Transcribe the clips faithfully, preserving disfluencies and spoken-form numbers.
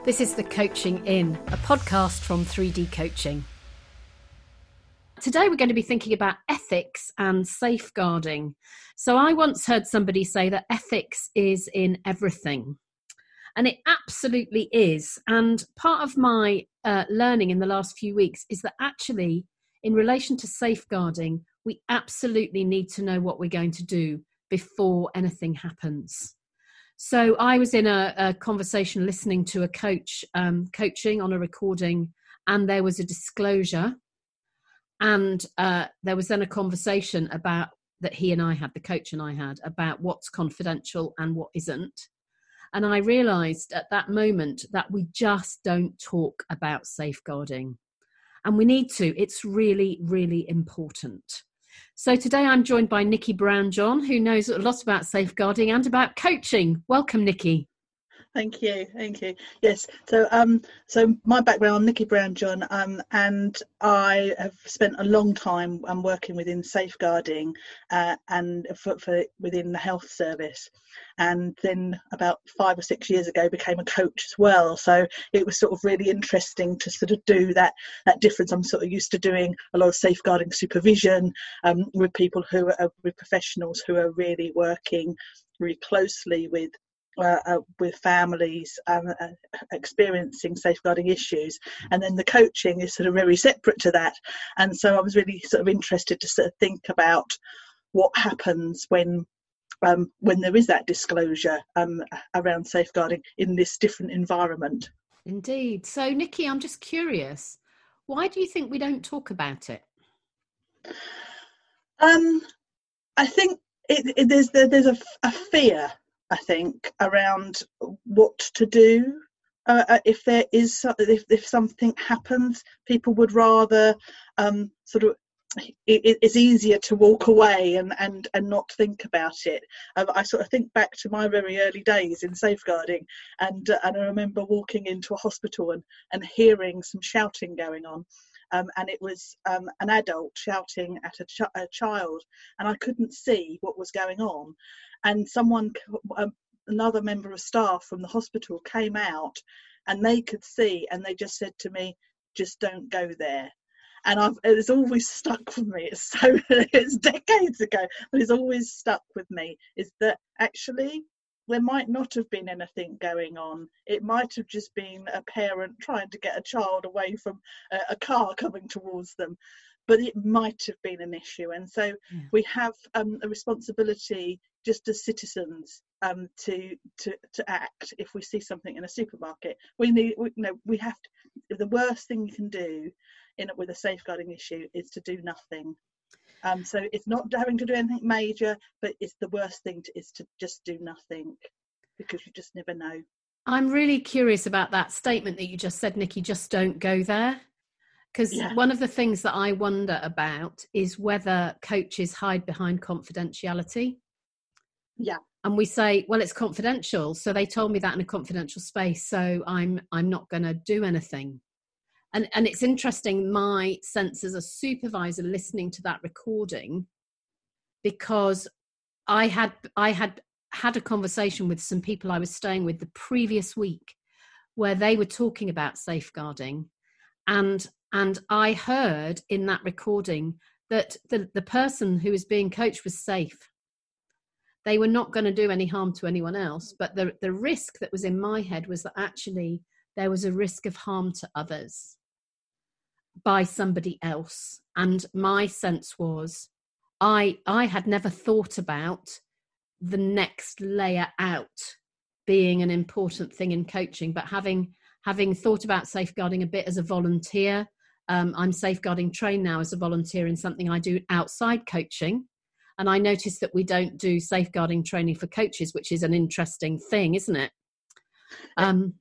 This is the Coaching In, a podcast from three D Coaching. Today we're going to be thinking about ethics and safeguarding. So I once heard somebody say that ethics is in everything. And it absolutely is. And part of my uh, learning in the last few weeks is that actually, in relation to safeguarding, we absolutely need to know what we're going to do before anything happens. So I was in a, a conversation listening to a coach um, coaching on a recording, and there was a disclosure. And uh, there was then a conversation about that he and I had, the coach and I had, about what's confidential and what isn't. And I realised at that moment that we just don't talk about safeguarding. And we need to. It's really, really important. So today I'm joined by Nikki Brown-John, who knows a lot about safeguarding and about coaching. Welcome, Nikki. Thank you, thank you. Yes, so um, so my background, I'm Nikki Brown-John, um, and I have spent a long time um, working within safeguarding uh, and for, for within the health service, and then about five or six years ago became a coach as well. So it was sort of really interesting to sort of do that that difference. I'm sort of used to doing a lot of safeguarding supervision um, with people who are with professionals who are really working really closely with. Uh, uh, with families um, uh, experiencing safeguarding issues, and then the coaching is sort of very separate to that. And so I was really sort of interested to sort of think about what happens when um, when there is that disclosure um, around safeguarding in this different environment. Indeed. So Nikki, I'm just curious, why do you think we don't talk about it? Um, I think it, it, there's there's a, a fear, I think, around what to do uh, if there is if, if something happens. People would rather um, sort of it, it's easier to walk away and, and, and not think about it. Um, I sort of think back to my very early days in safeguarding, and uh, and I remember walking into a hospital and, and hearing some shouting going on. Um, and it was um, an adult shouting at a, ch- a child, and I couldn't see what was going on. And someone, um, another member of staff from the hospital came out, and they could see, and they just said to me, "Just don't go there." And I've, it's always stuck with me. It's so it's decades ago, but it's always stuck with me. Is that actually there might not have been anything going on. It might have just been a parent trying to get a child away from a, a car coming towards them, but it might have been an issue. And so yeah. we have um, a responsibility just as citizens um, to to to act if we see something in a supermarket. We need, we, you know, we have to. The worst thing you can do in with a safeguarding issue is to do nothing. Um, so it's not having to do anything major, but it's the worst thing to, is to just do nothing, because you just never know. I'm really curious about that statement that you just said, Nikki, just don't go there. Because yeah. one of the things that I wonder about is whether coaches hide behind confidentiality. Yeah. And we say, well, it's confidential. So they told me that in a confidential space. So I'm I'm not going to do anything. And and it's interesting, my sense as a supervisor listening to that recording, because I had I had had a conversation with some people I was staying with the previous week where they were talking about safeguarding, and and I heard in that recording that the, the person who was being coached was safe. They were not going to do any harm to anyone else, but the the risk that was in my head was that actually there was a risk of harm to others by somebody else. And my sense was I I had never thought about the next layer out being an important thing in coaching, but having having thought about safeguarding a bit as a volunteer, um, I'm safeguarding trained now as a volunteer in something I do outside coaching. And I noticed that we don't do safeguarding training for coaches, which is an interesting thing, isn't it? Um,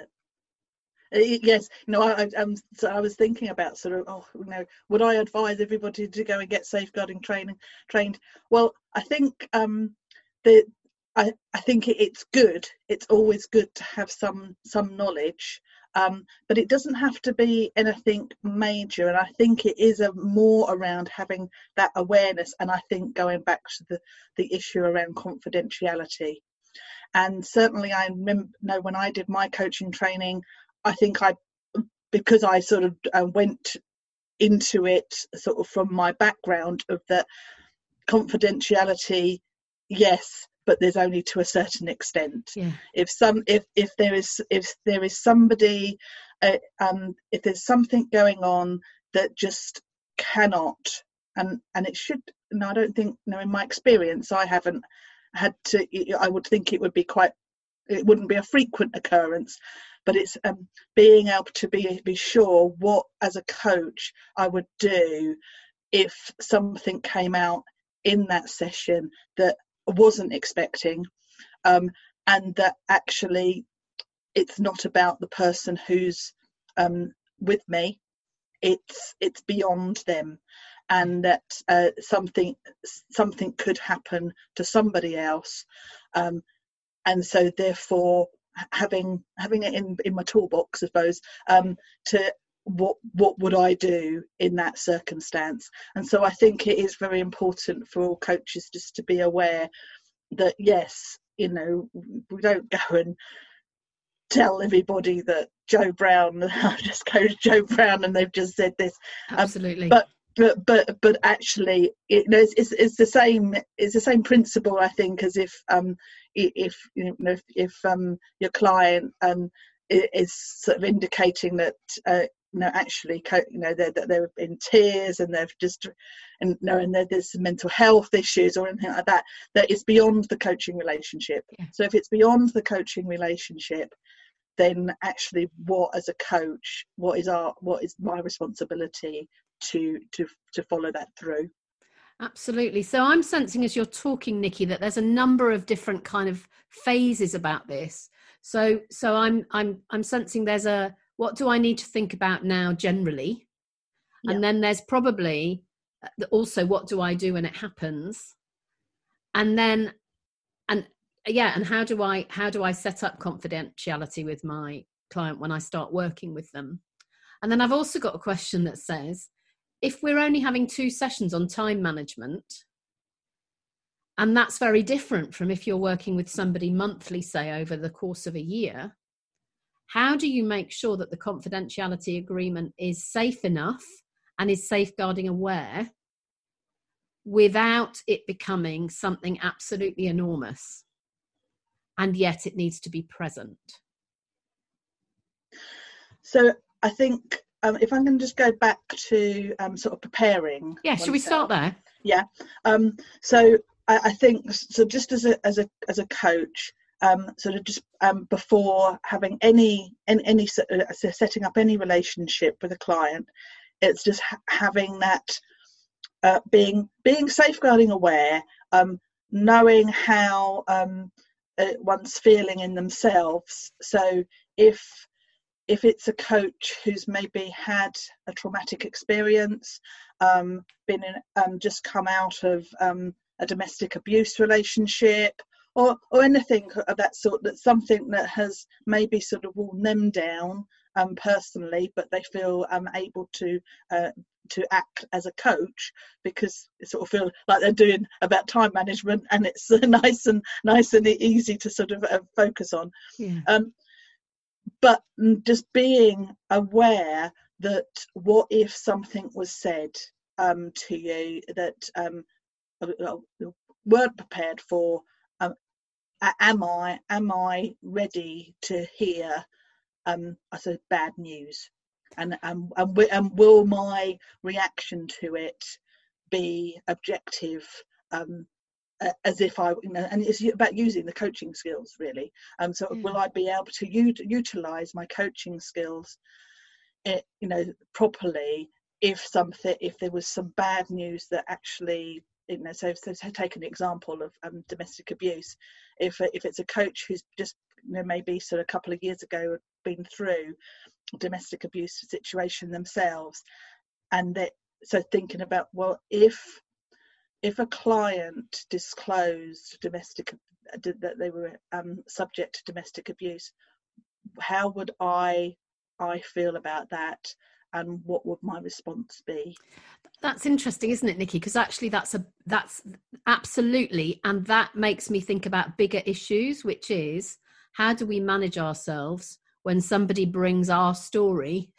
Yes, no, I, um, so I was thinking about sort of, oh, you know, would I advise everybody to go and get safeguarding training trained? Well, I think um, the, I, I think it's good. It's always good to have some some knowledge, um, but it doesn't have to be anything major. And I think it is a more around having that awareness. And I think going back to the the issue around confidentiality. And certainly I remember, know when I did my coaching training, I think I, because I sort of uh, went into it sort of from my background of that confidentiality, yes, but there's only to a certain extent. Yeah. If some, if if there is, if there is somebody, uh, um, if there's something going on that just cannot, and and it should. No, I don't think. No, in my experience, I haven't had to. I would think it would be quite. It wouldn't be a frequent occurrence, but it's um, being able to be be sure what, as a coach, I would do if something came out in that session that I wasn't expecting, um, and that actually it's not about the person who's um, with me, it's it's beyond them, and that uh, something something could happen to somebody else, um, and so therefore having having it in in my toolbox, I suppose, um, to what what would I do in that circumstance. And so I think it is very important for all coaches just to be aware that, yes, you know, we don't go and tell everybody that Joe Brown, I just coached Joe Brown and they've just said this. Absolutely. Um, but but but but actually, it, you know, it's, it's it's the same it's the same principle, I think, as if um if you know if, if um your client um is sort of indicating that uh, you know actually you know they're they're in tears and they've just and you know and there's mental health issues or anything like that, that it's beyond the coaching relationship. Yeah. So if it's beyond the coaching relationship, then actually what, as a coach, what is our what is my responsibility to to to follow that through. Absolutely. So I'm sensing as you're talking, Nikki, that there's a number of different kind of phases about this. So so I'm I'm I'm sensing there's a, what do I need to think about now generally? And Yeah. then there's probably also, what do I do when it happens? And then and yeah, and how do I how do I set up confidentiality with my client when I start working with them? And then I've also got a question that says, if we're only having two sessions on time management, and that's very different from if you're working with somebody monthly, say over the course of a year, how do you make sure that the confidentiality agreement is safe enough and is safeguarding aware without it becoming something absolutely enormous? And yet it needs to be present. So I think um, if I can just go back to um, sort of preparing. Yeah, should we start there? Yeah. Um, so I, I think so. Just as a as a as a coach, um, sort of just um, before having any any, any uh, setting up any relationship with a client, it's just ha- having that uh, being being safeguarding aware, um, knowing how um, uh, one's feeling in themselves. So if if it's a coach who's maybe had a traumatic experience, um, been in, um, just come out of um, a domestic abuse relationship, or or anything of that sort, that's something that has maybe sort of worn them down um, personally, but they feel um, able to uh, to act as a coach because it sort of feel like they're doing about time management, and it's nice and nice and easy to sort of uh, focus on. Yeah. Um, but just being aware that what if something was said um, to you that um, weren't prepared for, um, am I am I ready to hear um, I said bad news, and and, and and will my reaction to it be objective, um, as if I, you know, and it's about using the coaching skills really. Um, so yeah. Will I be able to u- utilize my coaching skills, it, you know, properly if something, if there was some bad news that actually, you know, so, so take an example of um, domestic abuse. If if it's a coach who's just, you know, maybe sort of a couple of years ago been through a domestic abuse situation themselves, and that, so thinking about, well, if if a client disclosed domestic that they were um, subject to domestic abuse, how would I I feel about that? and what would my response be? That's interesting, isn't it, Nikki? Because actually that's a that's absolutely, and that makes me think about bigger issues, which is how do we manage ourselves when somebody brings our story,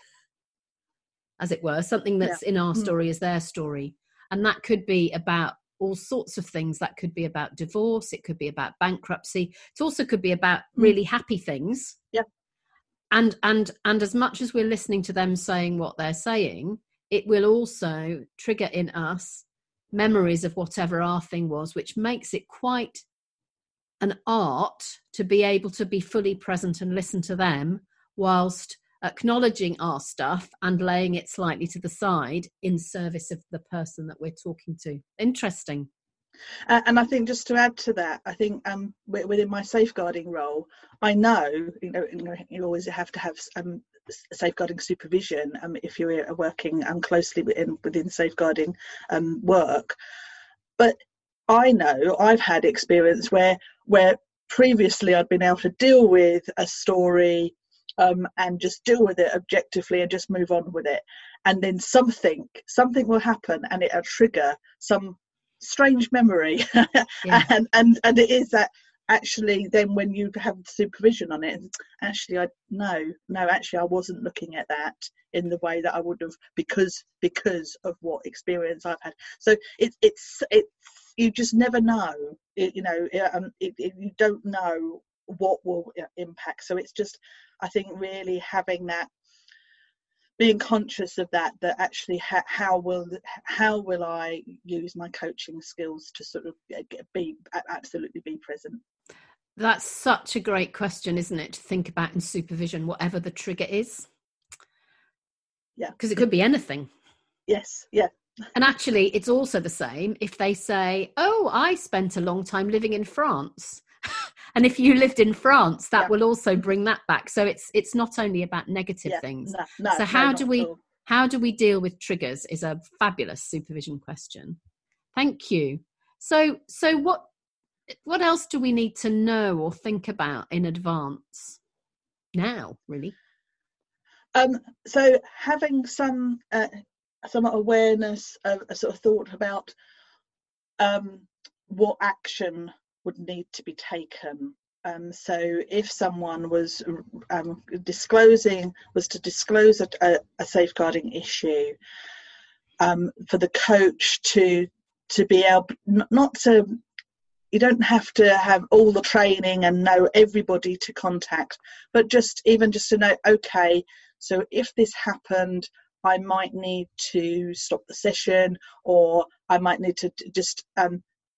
as it were, something that's yeah. in our story mm. is their story. And that could be about all sorts of things. That could be about divorce. It could be about bankruptcy. It also could be about mm. really happy things. Yeah. And, and, and as much as we're listening to them saying what they're saying, it will also trigger in us memories of whatever our thing was, which makes it quite an art to be able to be fully present and listen to them whilst acknowledging our stuff and laying it slightly to the side in service of the person that we're talking to. Interesting. Uh, and I think just to add to that, I think um, within my safeguarding role, I know, you know, you always have to have um, safeguarding supervision um, if you're working um, closely within, within safeguarding um, work. But I know I've had experience where where previously I'd been able to deal with a story um, and just deal with it objectively and just move on with it. And then something, something will happen and it'll trigger some strange memory. Yeah. and, and, and it is that actually then when you have supervision on it, actually I no, no, actually I wasn't looking at that in the way that I would have because because of what experience I've had. So it, it's it's you just never know, it, you know, um, it, it, you don't know what will impact. So it's just, I think, really having that, being conscious of that, that actually ha- how will how will I use my coaching skills to sort of be absolutely be present. That's such a great question, isn't it, to think about in supervision, whatever the trigger is. Yeah. Because it could be anything. Yes, yeah. And actually, it's also the same if they say, oh, I spent a long time living in France. And if you lived in France, that yeah. will also bring that back. So it's it's not only about negative yeah. things. No, no, so how no, do we how do we deal with triggers is a fabulous supervision question. Thank you. So so what what else do we need to know or think about in advance now, really? Um, so having some uh, some awareness, of a sort of thought about um, what action would need to be taken. Um, so if someone was um, disclosing, was to disclose a, a, a safeguarding issue, um, for the coach to to be able, not to, you don't have to have all the training and know everybody to contact, but just even just to know, okay, so if this happened, I might need to stop the session, or I might need to just um,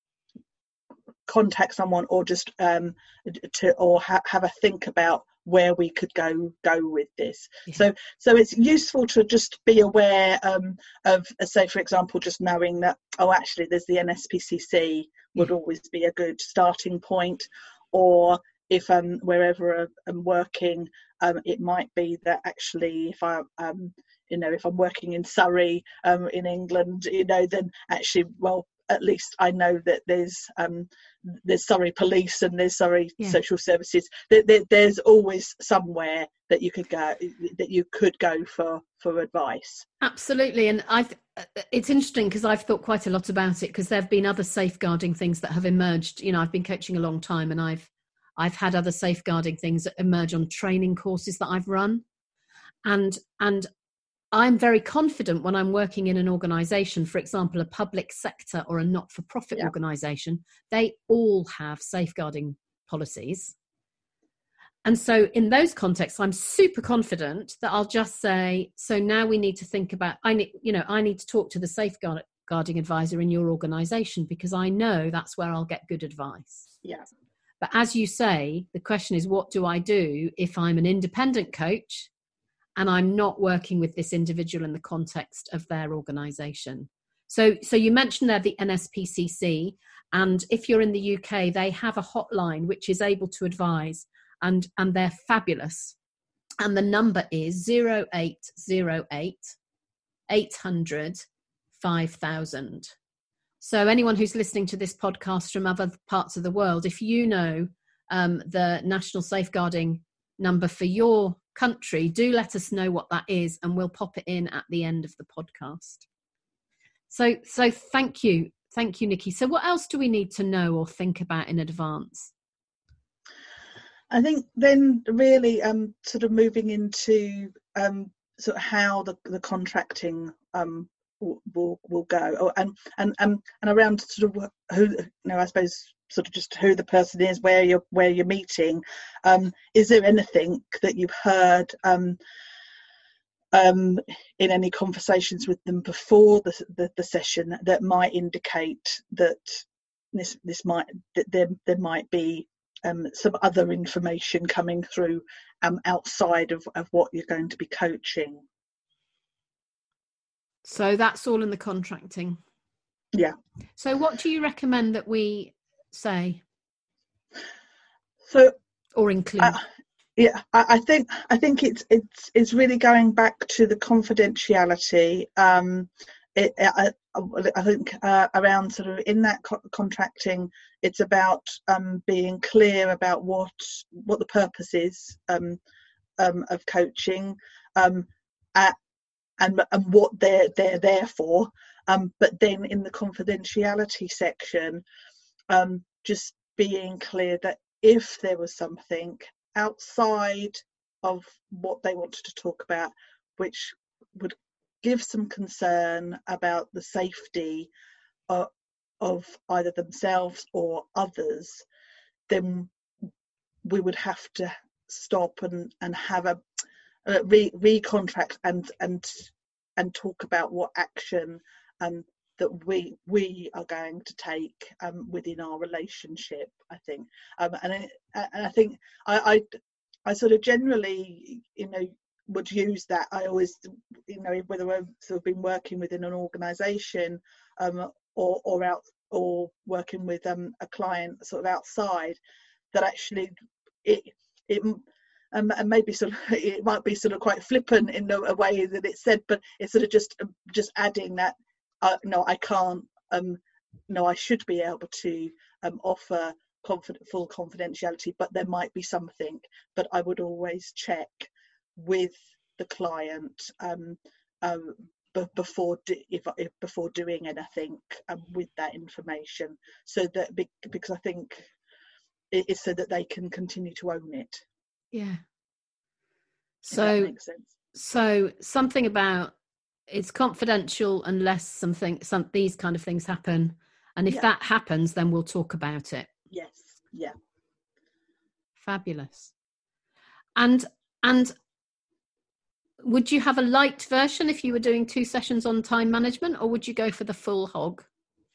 contact someone, or just um, to or ha- have a think about where we could go go with this. Yeah. So so it's useful to just be aware um, of, uh, say for example, just knowing that, oh, actually there's the N S P C C would yeah. always be a good starting point, or if um wherever I'm working, um, it might be that actually if I um you know if I'm working in Surrey um in England, you know then actually well at least I know that there's um there's Surrey Police and there's Surrey yeah. Social Services. There, there, there's always somewhere that you could go that you could go for for advice. Absolutely. And I it's interesting because I've thought quite a lot about it, because there have been other safeguarding things that have emerged. You know, I've been coaching a long time, and I've I've had other safeguarding things that emerge on training courses that I've run. And and I'm very confident when I'm working in an organisation, for example, a public sector or a not-for-profit yeah. organisation, they all have safeguarding policies. And so in those contexts, I'm super confident that I'll just say, so now we need to think about, I need, you know, I need to talk to the safeguarding advisor in your organisation, because I know that's where I'll get good advice. Yeah. But as you say, the question is, what do I do if I'm an independent coach and I'm not working with this individual in the context of their organisation? So, so you mentioned there the N S P C C, and if you're in the U K, they have a hotline which is able to advise, and, and they're fabulous. And the number is zero eight zero eight, eight hundred, five thousand. So anyone who's listening to this podcast from other parts of the world, if you know um, the national safeguarding number for your country, do let us know what that is, and we'll pop it in at the end of the podcast. So, so thank you. Thank you, Nikki. So what else do we need to know or think about in advance? I think then really um, sort of moving into um, sort of how the, the contracting um, will, will will go, oh, and and and and around sort of who, you know, I suppose sort of just who the person is, where you're where you're meeting. Um, is there anything that you've heard um, um, in any conversations with them before the, the the session that might indicate that this this might that there there might be Um, some other information coming through um, outside of, of what you're going to be coaching? So that's all in the contracting. Yeah. So what do you recommend that we say? So or include? Uh, yeah, I, I think I think it's it's it's really going back to the confidentiality. Um, it, I, I think uh, around sort of in that co- contracting, it's about um, being clear about what what the purpose is um, um, of coaching, um, at, and and what they're they're there for. Um, but then in the confidentiality section, um, just being clear that if there was something outside of what they wanted to talk about, which would give some concern about the safety of, of either themselves or others, then we would have to stop and, and have a, a re, recontract and and and talk about what action um, that we we are going to take um, within our relationship. I think, um, and I, and I think I, I I sort of generally, you know, would use that. I always, you know, whether I've sort of been working within an organisation um, or or out or working with um, a client sort of outside, that actually it it um, and maybe sort of it might be sort of quite flippant in a, a way that it's said, but it's sort of just just adding that uh, no, I can't. Um, no, I should be able to um, offer confident, full confidentiality, but there might be something. But I would always check with the client um, um, b- before do, if, if before doing anything um, with that information, so that be, because I think it is so that they can continue to own it. Yeah. If So that makes sense. So something about it's confidential unless something some these kind of things happen, and if Yeah. that happens, then we'll talk about it. Yes. Yeah. Fabulous. And and would you have a light version if you were doing two sessions on time management, or would you go for the full hog?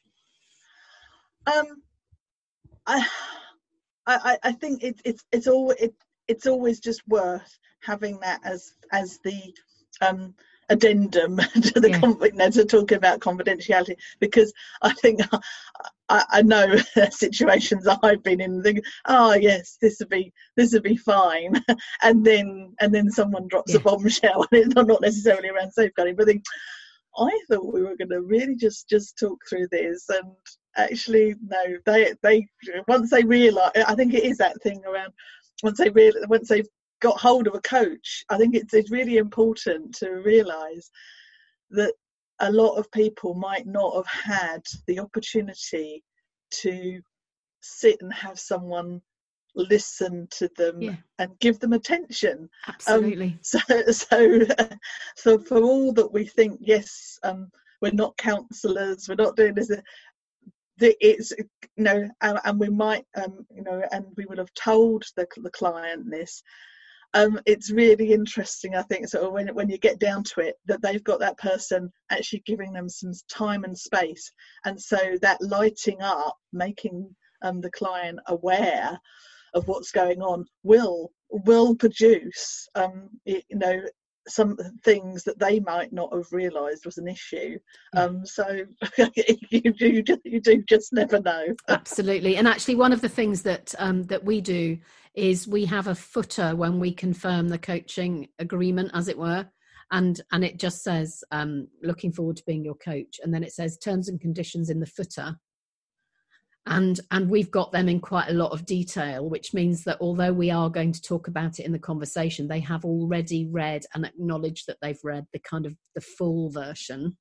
Um, I I I think it's it's it's all it it's always just worth having that as as the um addendum to the Yeah. you know, to talk about confidentiality, because I think I, I know situations I've been in think, oh yes, this would be this would be fine, and then and then someone drops Yeah. a bombshell, and it's not necessarily around safeguarding, but I think I thought we were going to really just just talk through this, and actually no, they they once they realise, I think it is that thing around once they real once they've got hold of a coach, I think it's, it's really important to realise that a lot of people might not have had the opportunity to sit and have someone listen to them Yeah. and give them attention. Absolutely. Um, so, so, so for all that we think, yes, um, we're not counsellors, we're not doing this. It's, you know, and, and we might, um, you know, and we would have told the the client this. Um, it's really interesting, I think, sort of when when you get down to it, that they've got that person actually giving them some time and space, and so that lighting up, making um, the client aware of what's going on, will will produce, um, it, you know, some things that they might not have realised was an issue. Yeah. Um, so you do you do just never know. Absolutely. And actually, one of the things that um, that we do is we have a footer when we confirm the coaching agreement, as it were, and and it just says um, looking forward to being your coach, and then it says terms and conditions in the footer. And, and we've got them in quite a lot of detail, which means that although we are going to talk about it in the conversation, they have already read and acknowledged that they've read the kind of the full version,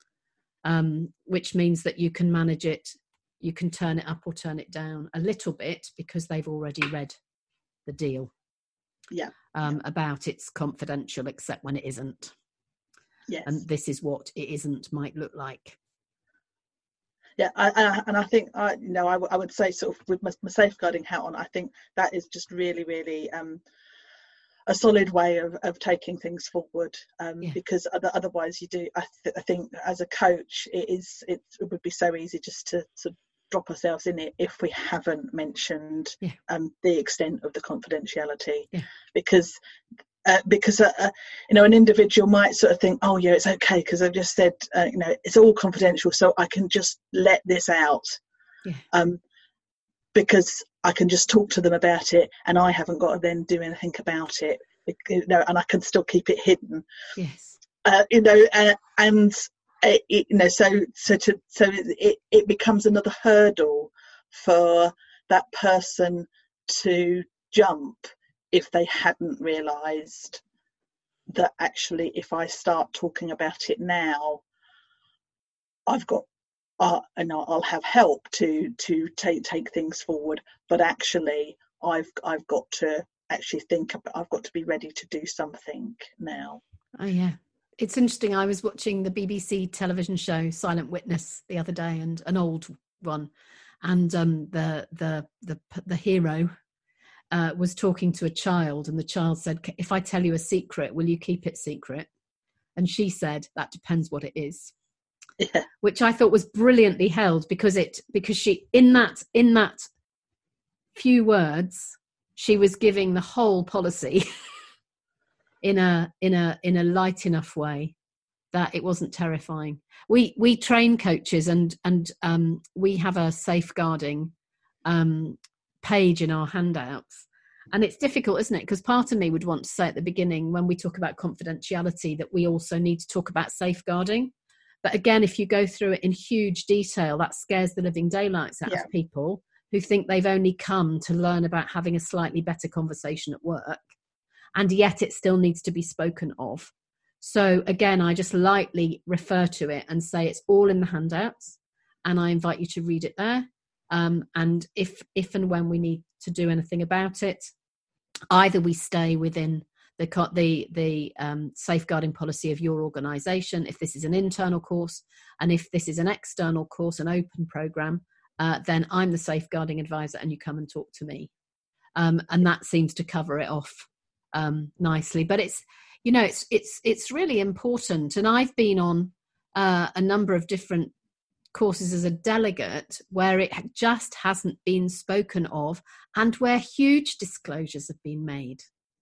um, which means that you can manage it, you can turn it up or turn it down a little bit because they've already read the deal. Yeah. Um, about it's confidential, except when it isn't. Yes. And this is what it isn't might look like. Yeah, I, I, and I think I, you know, I, w- I would say sort of with my, my safeguarding hat on, I think that is just really, really um, a solid way of, of taking things forward. Um, Yeah. Because other, otherwise, you do. I, th- I think as a coach, it is. It, it would be so easy just to sort of drop ourselves in it if we haven't mentioned Yeah. um, the extent of the confidentiality, Yeah. because. Uh, because uh, uh, you know, an individual might sort of think, oh yeah, it's okay because I've just said, uh, you know, it's all confidential, so I can just let this out, Yeah. um, because I can just talk to them about it, and I haven't got to then do anything about it, you know, and I can still keep it hidden. Yes. Uh, you know, uh, and uh, it, you know, so so to so it it becomes another hurdle for that person to jump if they hadn't realised that actually if I start talking about it now, I've got uh, and I'll, I'll have help to to take take things forward, but actually I've I've got to actually think about, I've got to be ready to do something now. Oh yeah, it's interesting. I was watching the B B C television show Silent Witness the other day, and an old one, and um, the the the the hero uh, was talking to a child, and the child said, "If I tell you a secret, will you keep it secret?" And she said, "That depends what it is." Yeah. Which I thought was brilliantly held, because it because she in that in that few words she was giving the whole policy in a in a in a light enough way that it wasn't terrifying. We we train coaches, and and um, we have a safeguarding um, page in our handouts. And it's difficult, isn't it? Because part of me would want to say at the beginning, when we talk about confidentiality, that we also need to talk about safeguarding. But again, if you go through it in huge detail, that scares the living daylights out Yeah. of people who think they've only come to learn about having a slightly better conversation at work. And yet it still needs to be spoken of. So again, I just lightly refer to it and say it's all in the handouts, and I invite you to read it there. Um, and if if and when we need to do anything about it, either we stay within the the the um, safeguarding policy of your organisation, if this is an internal course, and if this is an external course, an open programme, uh, then I'm the safeguarding advisor, and you come and talk to me. Um, and that seems to cover it off um, nicely. But it's, you know, it's it's it's really important. And I've been on uh, a number of different courses as a delegate where it just hasn't been spoken of, and where huge disclosures have been made.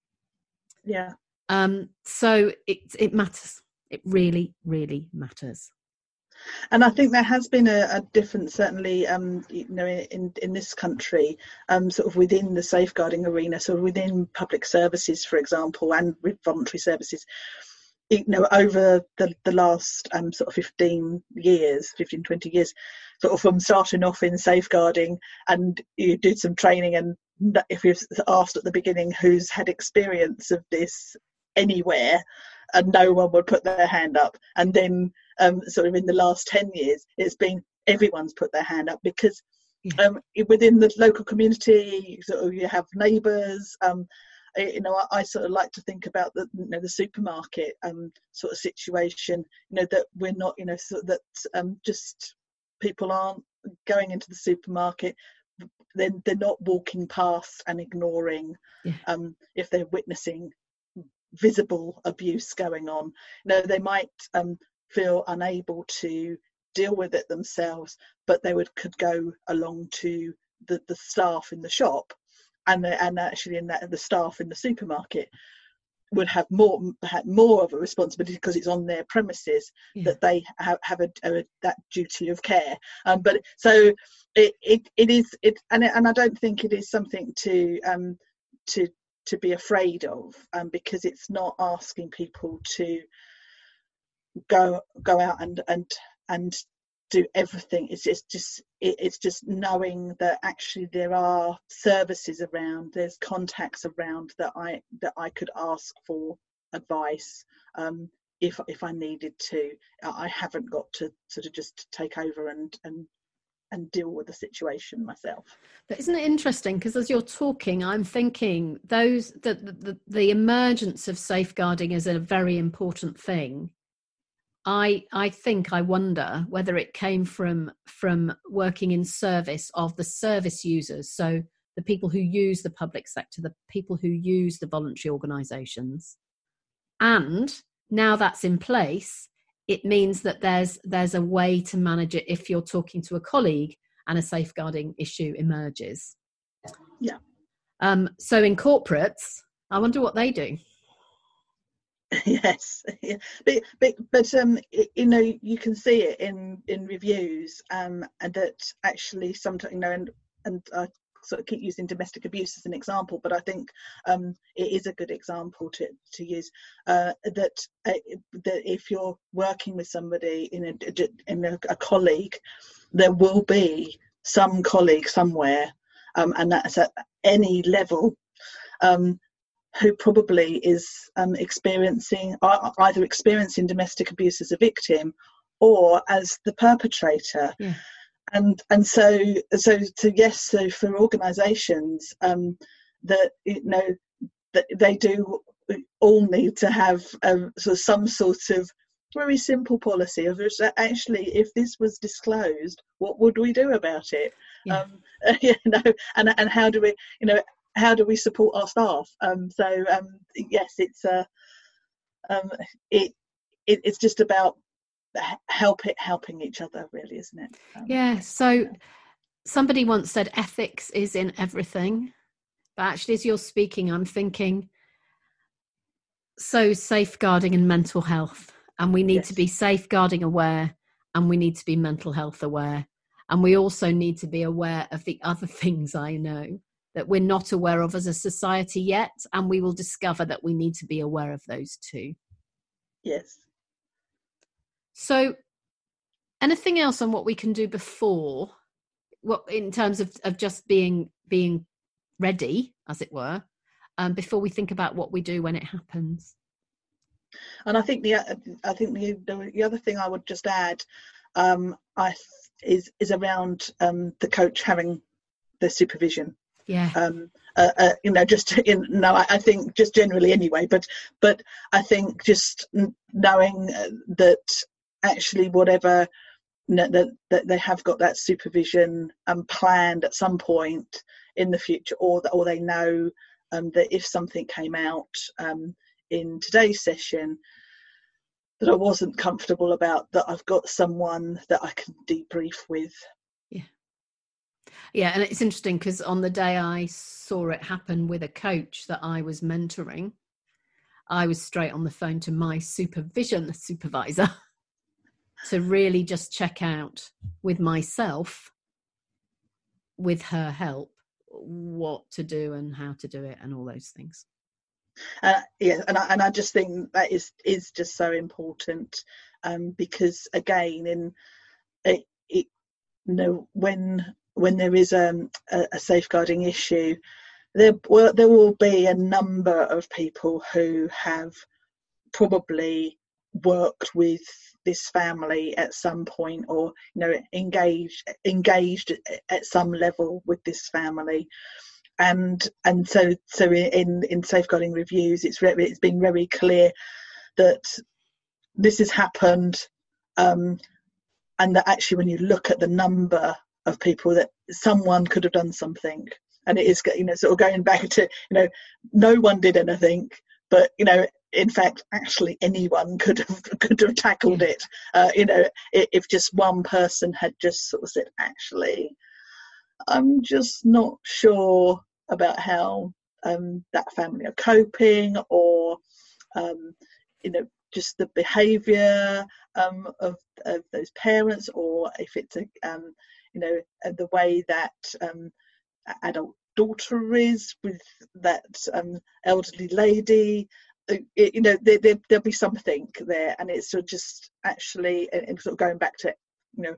Yeah. Um, so it it matters. It really, really matters. And I think there has been a, a difference, certainly, um, you know, in in this country, um, sort of within the safeguarding arena, sort of within public services, for example, and with voluntary services. You know, over the, the last um, sort of fifteen years, fifteen, twenty years, sort of from starting off in safeguarding, and you did some training, and if you're asked at the beginning who's had experience of this anywhere, and no one would put their hand up. And then um, sort of in the last ten years, it's been everyone's put their hand up, because yeah. um, within the local community, sort of you have neighbours, um, you know, I, I sort of like to think about the, you know, the supermarket um, sort of situation, you know, that we're not, you know, so that um, just people aren't going into the supermarket, then they're not walking past and ignoring yeah. um, if they're witnessing visible abuse going on. You know, they might um, feel unable to deal with it themselves, but they would could go along to the, the staff in the shop. And, and actually in that the staff in the supermarket would have more have more of a responsibility, because it's on their premises, yeah. that they have, have a, a, that duty of care. Um, but so it, it it is it and it, and I don't think it is something to um to to be afraid of, um, because it's not asking people to go go out and and and do everything. It's just, just it, it's just knowing that actually there are services around, there's contacts around that I that I could ask for advice um, if if I needed to. I haven't got to sort of just take over and and and deal with the situation myself. But isn't it interesting? Because as you're talking, I'm thinking those the, the the emergence of safeguarding is a very important thing. I I think I wonder whether it came from from working in service of the service users, so the people who use the public sector, the people who use the voluntary organisations, and now that's in place, it means that there's there's a way to manage it if you're talking to a colleague and a safeguarding issue emerges. Yeah. Um, so in corporates, I wonder what they do. Yes, yeah. but but but um, it, you know, you can see it in in reviews, um, and that actually sometimes, you know, and and I sort of keep using domestic abuse as an example, but I think um, it is a good example to to use. Uh, that uh, that if you're working with somebody in a in a, a colleague, there will be some colleague somewhere, um, and that's at any level. Um, who probably is um, experiencing, either experiencing domestic abuse as a victim or as the perpetrator. Yeah. And and so, so, so yes, so for organisations, um, that, you know, that they do all need to have um, sort of some sort of very simple policy of actually, if this was disclosed, what would we do about it? Yeah. Um, you know, and and how do we, you know, how do we support our staff? Um, so um, yes, it's uh, um, it, it it's just about help it helping each other, really, isn't it? Um, yeah. So somebody once said ethics is in everything, but actually, as you're speaking, I'm thinking so safeguarding and mental health, and we need yes. to be safeguarding aware, and we need to be mental health aware, and we also need to be aware of the other things I know that we're not aware of as a society yet, and we will discover that we need to be aware of those too. Yes. So anything else on what we can do before, what in terms of, of just being being ready, as it were, um, before we think about what we do when it happens? And I think the I think the the other thing I would just add um, I is is around um, the coach having the supervision. Yeah. Um, uh, uh, you know, just in no, I, I think just generally anyway. But but I think just knowing that actually whatever you know, that that they have got that supervision um, planned at some point in the future, or or they know um, that if something came out um, in today's session that I wasn't comfortable about, that I've got someone that I can debrief with. Yeah. Yeah, and it's interesting because on the day I saw it happen with a coach that I was mentoring, I was straight on the phone to my supervision supervisor to really just check out with myself, with her help, what to do and how to do it and all those things. Uh, yeah, and I, and I just think that is is just so important um, because again, in it, it, you know, when when there is um, a, a safeguarding issue, there well, there will be a number of people who have probably worked with this family at some point, or you know, engaged engaged at some level with this family. And and so so in in safeguarding reviews, it's re- it's been very clear that this has happened, um, and that actually when you look at the number of people that someone could have done something, and it is, you know, sort of going back to, you know, no one did anything, but you know, in fact, actually anyone could have could have tackled it. Uh, you know, if just one person had just sort of said, actually, I'm just not sure about how um, that family are coping, or um, you know, just the behaviour um, of, of those parents, or if it's a um, you know, the way that um, adult daughter is with that um, elderly lady. It, you know, there, there, there'll be something there, and it's sort of just actually, and sort of going back to, you know,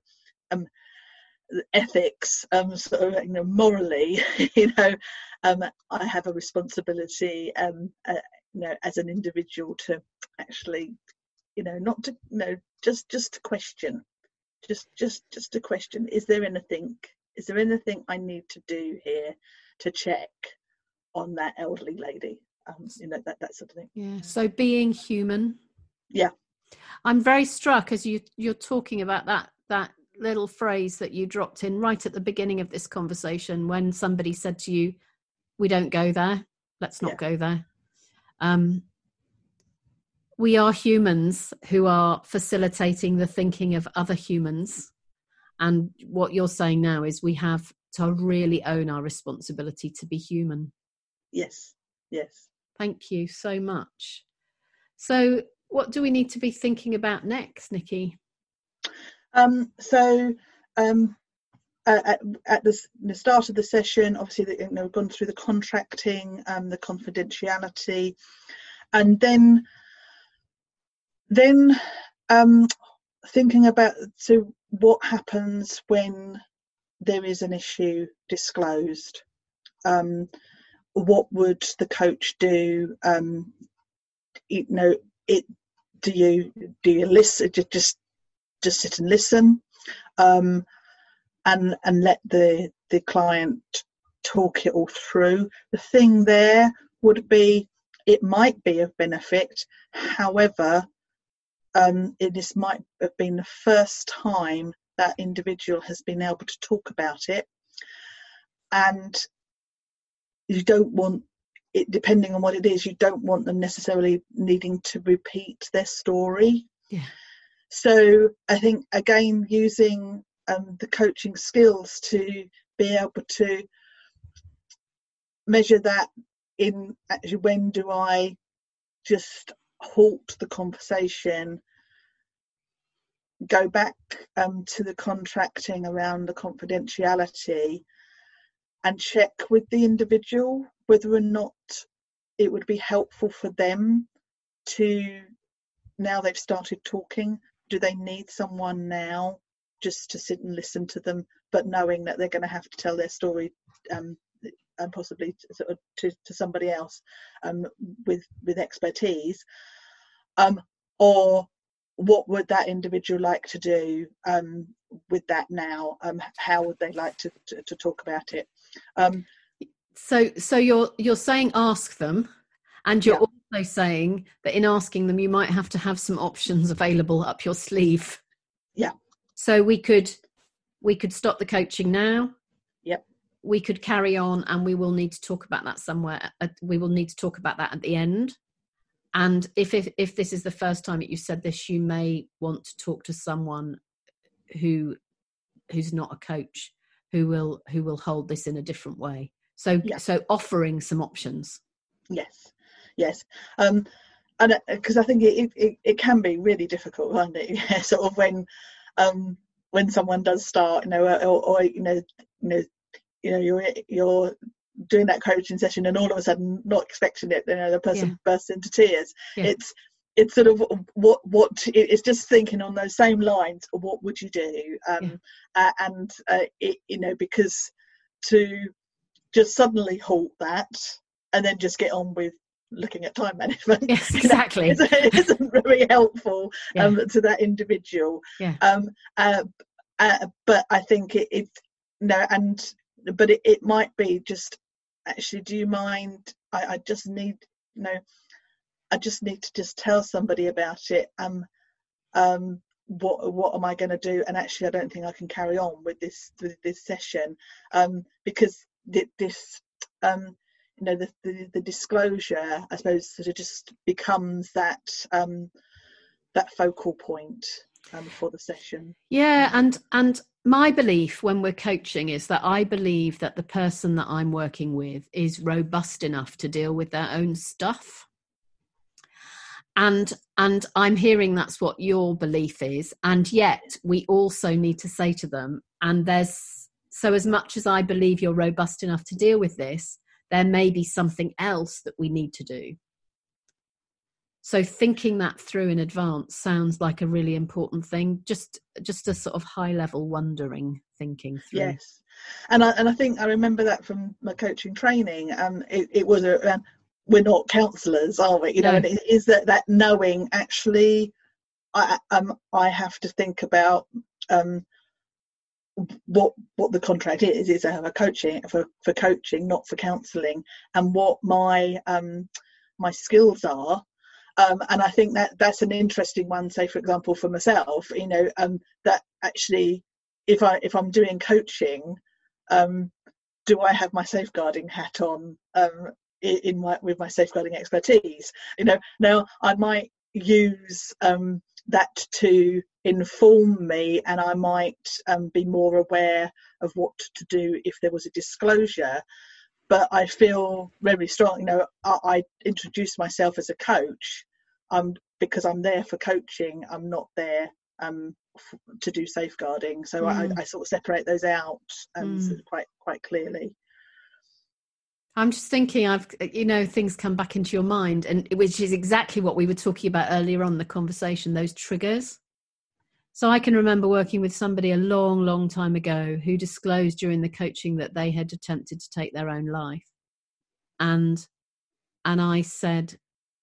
um, ethics, um, sort of, you know, morally, you know, um, I have a responsibility, um, uh, you know, as an individual to actually, you know, not to, you know, just just to question, just just just to question. Is there anything? Is there anything I need to do here to check on that elderly lady? Um, you know, that that sort of thing. Yeah. So being human. Yeah. I'm very struck as you you're talking about that that little phrase that you dropped in right at the beginning of this conversation when somebody said to you, we don't go there, let's not Yeah. go there. Um, we are humans who are facilitating the thinking of other humans. And what you're saying now is we have to really own our responsibility to be human. Yes. Yes. Thank you so much. So what do we need to be thinking about next, Nikki? Um, so um, uh, at, at the, the start of the session, obviously, the, you know, we've gone through the contracting, um, the confidentiality, and then then um, thinking about so what happens when there is an issue disclosed. Um, what would the coach do? Um, you know, it. Do you do you listen? Just just sit and listen, um, and and let the the client talk it all through. The thing there would be, it might be of benefit. However, um, it this might have been the first time that individual has been able to talk about it, and you don't want it, depending on what it is, you don't want them necessarily needing to repeat their story. Yeah. So I think, again, using um, the coaching skills to be able to measure that in actually, when do I just halt the conversation, go back um, to the contracting around the confidentiality, and check with the individual whether or not it would be helpful for them to, now they've started talking, do they need someone now just to sit and listen to them, but knowing that they're going to have to tell their story um, and possibly to, to, to somebody else um, with with expertise, um, or what would that individual like to do um, with that now? Um, how would they like to, to, to talk about it? Um, so so you're you're saying ask them, and you're yeah. also saying that in asking them you might have to have some options available up your sleeve. Yeah. So we could we could stop the coaching now. Yep. We could carry on, and we will need to talk about that somewhere. Uh, we will need to talk about that at the end. And if, if if this is the first time that you said this, you may want to talk to someone who who's not a coach, who will who will hold this in a different way. So Yeah. so offering some options. Yes. Yes. Um, and because I think it, it it can be really difficult, can't it? Yeah, sort of when um when someone does start, you know, or, or you know, you know, you know, you're you're doing that coaching session, and all of a sudden, not expecting it, you know, the person yeah. bursts into tears. Yeah. It's it's sort of what what it's just thinking on those same lines. What would you do? Um, yeah. uh, and uh, it, you know, because to just suddenly halt that and then just get on with looking at time management, yes, exactly, you know, isn't, isn't very helpful yeah. um, to that individual. Yeah. Um, uh, uh, but I think it, it no, and but it, it might be just actually. Do you mind? I, I just need you know. I just need to just tell somebody about it. Um, um, what what am I going to do? And actually, I don't think I can carry on with this with this session um, because th- this. Um, you know, the, the the disclosure, I suppose, sort of just becomes that um, that focal point um, for the session. Yeah, and and my belief when we're coaching is that I believe that the person that I'm working with is robust enough to deal with their own stuff. And and I'm hearing that's what your belief is. And yet we also need to say to them, and there's, so as much as I believe you're robust enough to deal with this, there may be something else that we need to do. So thinking that through in advance sounds like a really important thing. Just just a sort of high level wondering, thinking through. Yes, and I and I think I remember that from my coaching training. Um, it, it was a, um, we're not counsellors, are we? You know, No. and it is that that knowing actually, I um I have to think about um what what the contract is is a coaching for for coaching, not for counselling, and what my um my skills are. Um, and I think that that's an interesting one. Say, for example, for myself, you know, um, that actually, if I if I'm doing coaching, um, do I have my safeguarding hat on um, in, in my with my safeguarding expertise? You know, now I might use um, that to inform me, and I might um, be more aware of what to do if there was a disclosure. But I feel very strong. You know, I, I introduce myself as a coach. Um, because I'm there for coaching. I'm not there um, f- to do safeguarding. So mm. I, I sort of separate those out um, mm. quite quite clearly. I'm just thinking, I've you know, things come back into your mind, and which is exactly what we were talking about earlier on in the conversation. Those triggers. So I can remember working with somebody a long, long time ago who disclosed during the coaching that they had attempted to take their own life, and and I said,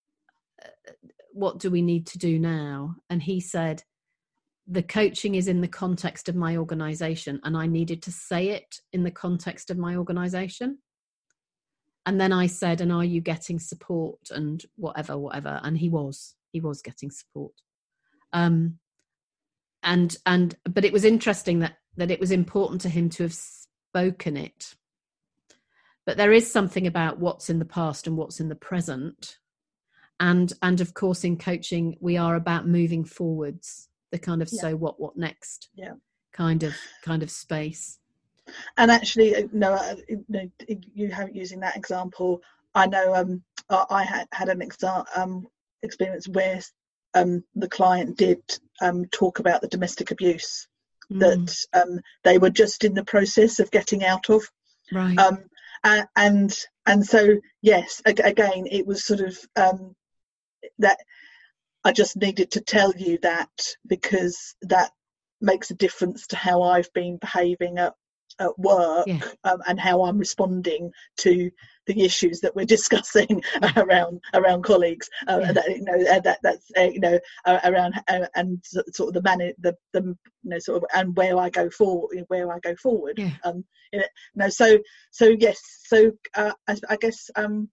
what do we need to do now? And he said, the coaching is in the context of my organization, and I needed to say it in the context of my organization. And then I said, and are you getting support and whatever, whatever. And he was, he was getting support. Um, and, and, but it was interesting that, that it was important to him to have spoken it. But there is something about what's in the past and what's in the present. And and of course, in coaching, we are about moving forwards, the kind of yeah. so what, what next yeah. kind of kind of space. And actually, no, no you have using that example. I know um, I had had an exa- um, experience where um, the client did um, talk about the domestic abuse mm. that um, they were just in the process of getting out of. Right. Um, and, and and so yes, again, it was sort of. Um, that I just needed to tell you that because that makes a difference to how I've been behaving at, at work yeah. um, and how I'm responding to the issues that we're discussing yeah. around around colleagues. Uh, yeah. That you know that that's uh, you know uh, around uh, and sort of the man the the you know sort of and where I go forward where I go forward. Yeah. Um, you know, no, so so yes, so uh, I, I guess um.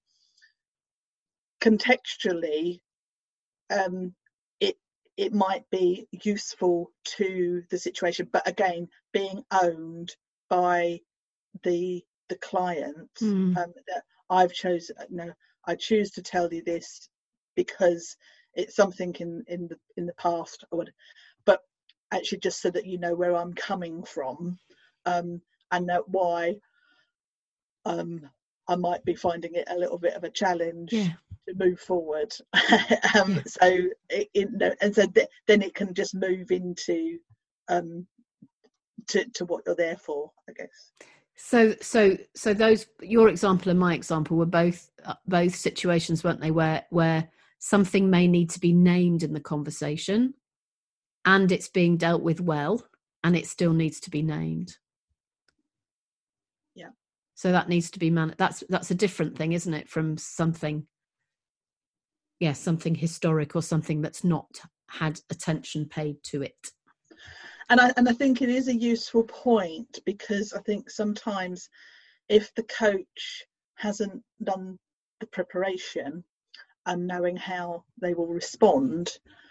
contextually, um, it it might be useful to the situation, but again, being owned by the the client. Mm. Um, that I've chosen, no, I choose to tell you this because it's something in in the in the past, I would, but actually just so that you know where I'm coming from, um, and that why. Um, I might be finding it a little bit of a challenge yeah. to move forward. um, yeah. So, it, it, and so th- then it can just move into um, to to what you're there for, I guess. So, so, so those your example and my example were both uh, both situations, weren't they? Where where something may need to be named in the conversation, and it's being dealt with well, and it still needs to be named. Yeah. So that needs to be man. That's that's a different thing, isn't it? From something, yeah, something historic or something that's not had attention paid to it. And I and I think it is a useful point because I think sometimes if the coach hasn't done the preparation and knowing how they will respond,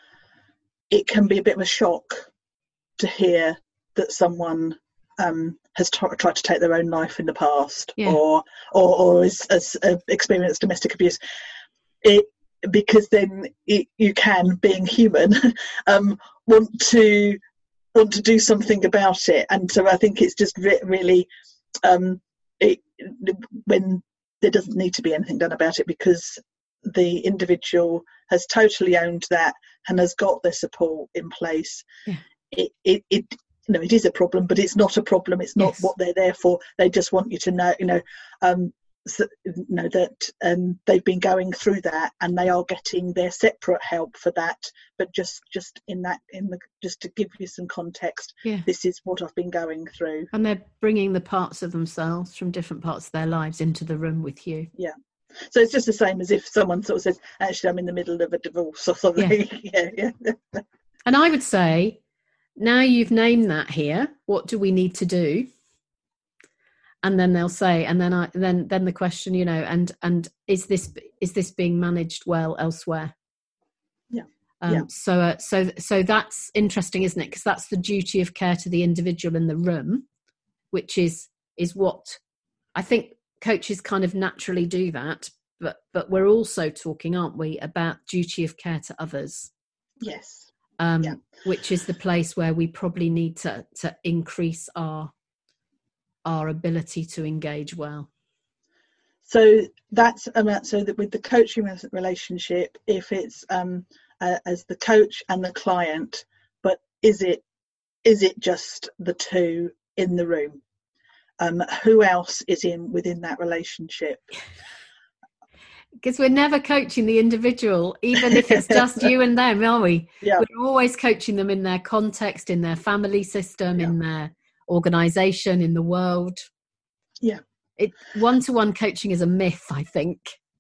it can be a bit of a shock to hear that someone um, has t- tried to take their own life in the past, yeah. or or or has, has uh, experienced domestic abuse. It because then it, you can, being human, um, want to want to do something about it, and so I think it's just re- really um, it, when there doesn't need to be anything done about it because the individual has totally owned that and has got their support in place. Yeah. It, it, it, you know, it is a problem, but it's not a problem. It's not yes. what they're there for. They just want you to know, you know, um, so, you know, that um, they've been going through that and they are getting their separate help for that. But just just in that in the just to give you some context, Yeah. this is what I've been going through. And they're bringing the parts of themselves from different parts of their lives into the room with you. Yeah. So it's just the same as if someone sort of says, actually, I'm in the middle of a divorce or something. Yeah, yeah. yeah. And I would say, now you've named that here, what do we need to do? And then they'll say, and then I then then the question, you know, and and is this is this being managed well elsewhere? Yeah. Um, yeah. So uh, so so that's interesting, isn't it? Because that's the duty of care to the individual in the room, which is is what I think coaches kind of naturally do that. But but we're also talking, aren't we, about duty of care to others? Yes. Um, yeah. Which is the place where we probably need to to increase our our ability to engage well. So that's about so that with the coaching relationship, if it's um, uh, as the coach and the client, but is it is it just the two in the room? Um, who else is in within that relationship? Because we're never coaching the individual, even if it's just you and them, are we? Yeah. We're always coaching them in their context, in their family system, yeah. in their organization, in the world. Yeah. It one-to-one coaching is a myth, I think.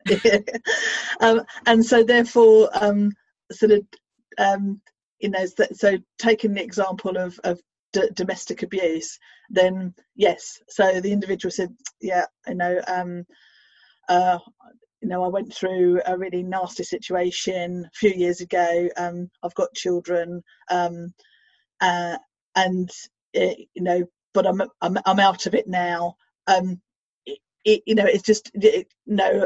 um, and so therefore, um, sort of, um, you know, so, so taking the example of, of d- domestic abuse, then yes, so the individual said, yeah, you know, um, uh, you know, I went through a really nasty situation a few years ago. Um, I've got children, um, uh, and it, you know, but I'm I'm I'm out of it now. Um, it, it, you know, it's just it, no,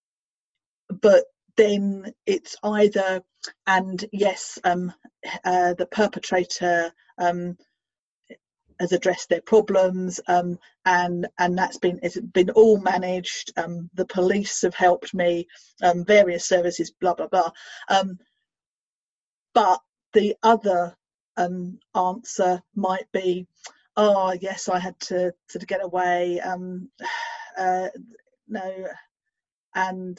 but then it's either and yes, um, uh, the perpetrator um, has addressed their problems, um, and and that's been it's been all managed. Um, the police have helped me, um, various services, blah blah blah. Um, but the other um, answer might be, oh yes, I had to sort of get away. Um, uh, no, and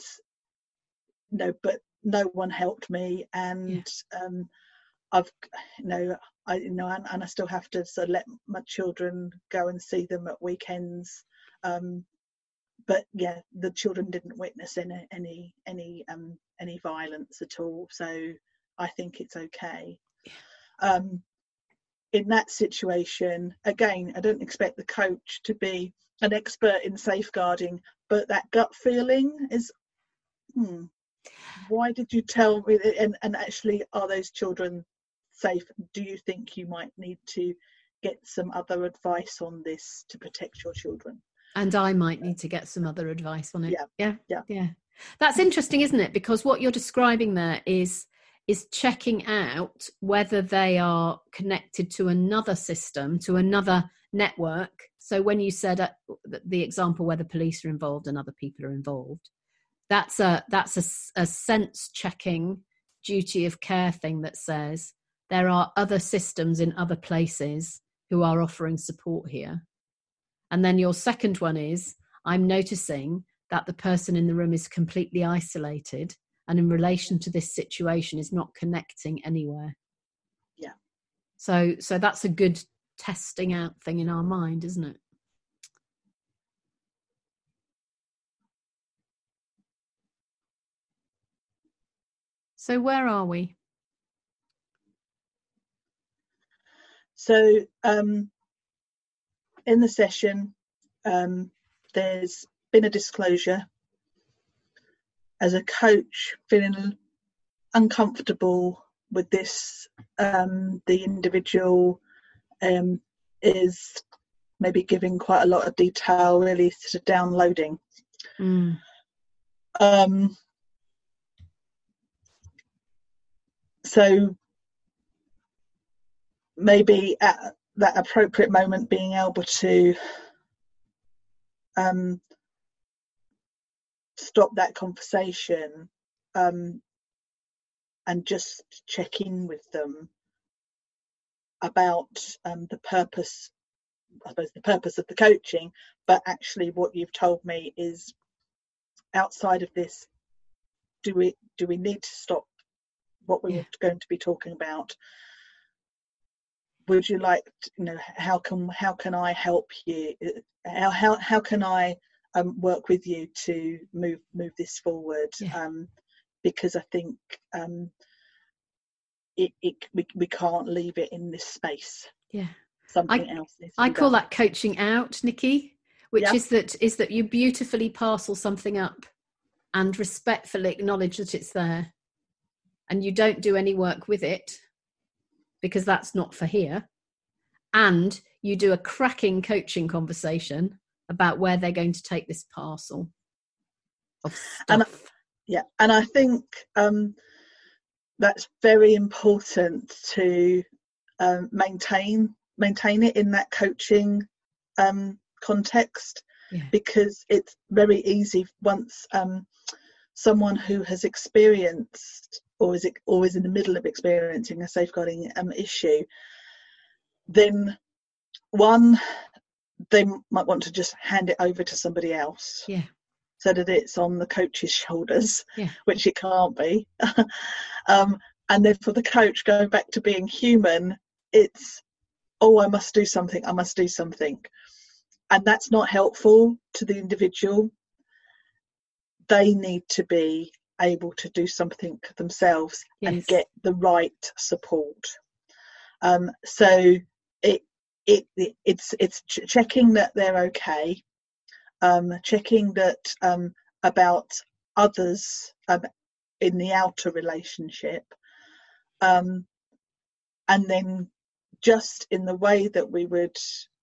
no, but no one helped me, and yeah. um, I've, you know, I, you know, and, and I still have to sort of let my children go and see them at weekends. Um, but yeah, the children didn't witness any any any um any violence at all, so I think it's okay. Um, in that situation, again, I don't expect the coach to be an expert in safeguarding, but that gut feeling is, hmm, why did you tell me? And, and actually, are those children safe? Do you think you might need to get some other advice on this to protect your children? And I might need to get some other advice on it. Yeah, yeah, yeah, yeah. That's interesting, isn't it? Because what you're describing there is is checking out whether they are connected to another system, to another network. So when you said uh, the example where the police are involved and other people are involved, that's a that's a, a sense checking duty of care thing that says there are other systems in other places who are offering support here. And then your second one is, I'm noticing that the person in the room is completely isolated and in relation to this situation is not connecting anywhere. Yeah. So so that's a good testing out thing in our mind, isn't it? So where are we? So um, in the session, um, there's been a disclosure. As a coach, feeling uncomfortable with this, um, the individual um, is maybe giving quite a lot of detail, really sort of downloading. Mm. Um, so maybe at that appropriate moment being able to um, stop that conversation um, and just check in with them about um, the purpose, I suppose the purpose of the coaching, but actually what you've told me is outside of this, do we do we need to stop what we Yeah. were going to be talking about? Would you like to, you know, how can how can I help you? How how how can I um, work with you to move move this forward? Yeah. Um, because I think um, it, it we, we can't leave it in this space. Yeah. Something I, else needs to I be call done. that coaching out, Nikki, which Yeah. is that is that you beautifully parcel something up and respectfully acknowledge that it's there, and you don't do any work with it because that's not for here, and you do a cracking coaching conversation about where they're going to take this parcel of stuff. And yeah, and I think um, that's very important to um, maintain maintain it in that coaching um, context, Yeah. because it's very easy once um, someone who has experienced or is always in the middle of experiencing a safeguarding um, issue, then one, they might want to just hand it over to somebody else. Yeah. So that it's on the coach's shoulders, Yeah. which it can't be. um, and then for the coach, going back to being human, it's, oh, I must do something, I must do something. And that's not helpful to the individual. They need to be able to do something themselves. Yes. And get the right support. Um, so it, it, it it's it's ch- checking that they're okay. Um, checking that um, about others um, in the outer relationship, um, and then just in the way that we would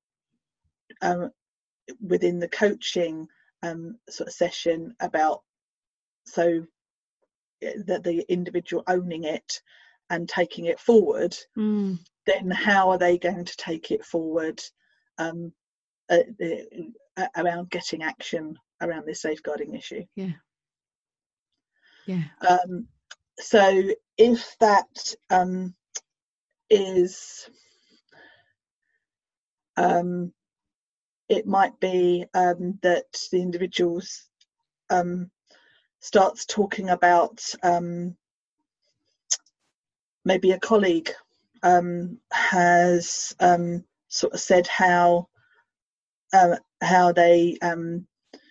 um, within the coaching um, sort of session about, so that the individual owning it and taking it forward, mm. then how are they going to take it forward um, uh, uh, around getting action around this safeguarding issue? Yeah. Yeah. Um, so if that um, is, um, it might be um, that the individuals um, starts talking about um, maybe a colleague um, has um, sort of said how uh, how they um,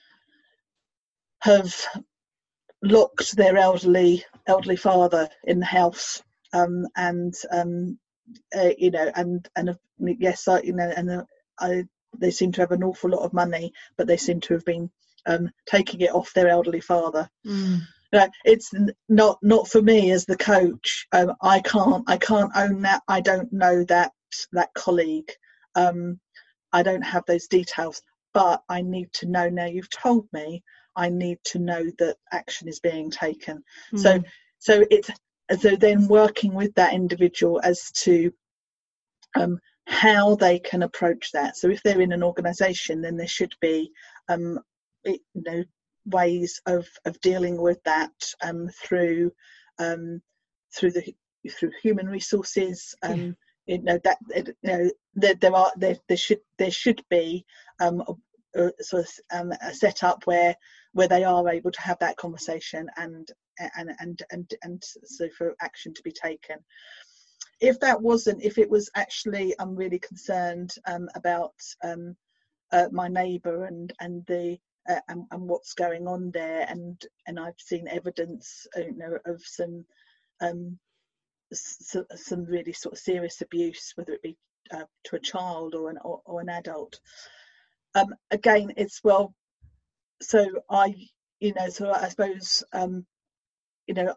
have locked their elderly elderly father in the house, um, and um, uh, you know, and and uh, yes, I, you know, and uh, I, they seem to have an awful lot of money, but they seem to have been um, taking it off their elderly father. Mm. No, it's not not for me as the coach. Um, I can't I can't own that. I don't know that that colleague. Um, I don't have those details, but I need to know. Now you've told me, I need to know that action is being taken. Mm. So so it's so then working with that individual as to um, how they can approach that. So if they're in an organisation, then there should be um, it, you know. ways of, of dealing with that um, through um, through the through human resources. Um, yeah. You know that you know there, there are there, there should there should be um, a, a sort of um, a setup where where they are able to have that conversation and and and and and so for action to be taken. If that wasn't, if it was actually, I'm really concerned um, about um, uh, my neighbour and and the Uh, and, and what's going on there, and and I've seen evidence, you know, of some um, s- some really sort of serious abuse, whether it be uh, to a child or an or, or an adult. Um, again, it's well, so I, you know, so I suppose, um, you know,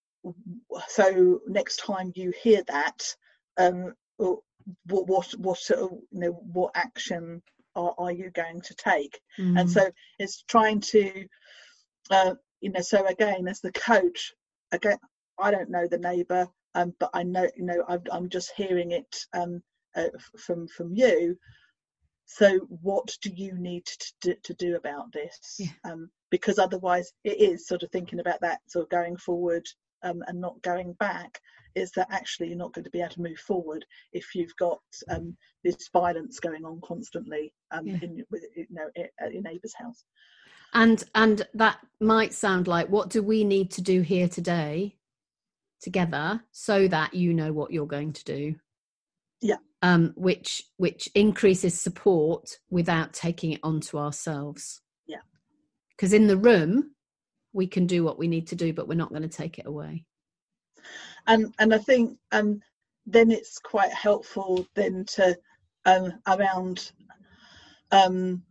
so next time you hear that, um, what what what you know, what action Are, are you going to take? Mm. And so it's trying to, uh, you know, so again, as the coach, again, I don't know the neighbour, um, but I know, you know, I'm, I'm just hearing it um, uh, from from you. So what do you need to do, to do about this? Yeah. Um, because otherwise it is sort of thinking about that sort of going forward um, and not going back, is that actually you're not going to be able to move forward if you've got um, this violence going on constantly um, yeah. in, you know, at your neighbour's house. And and that might sound like, what do we need to do here today together so that you know what you're going to do? Yeah. Um, which which increases support without taking it onto ourselves. Yeah. Because in the room, we can do what we need to do, but we're not going to take it away. And and I think um, then it's quite helpful then to um, around um,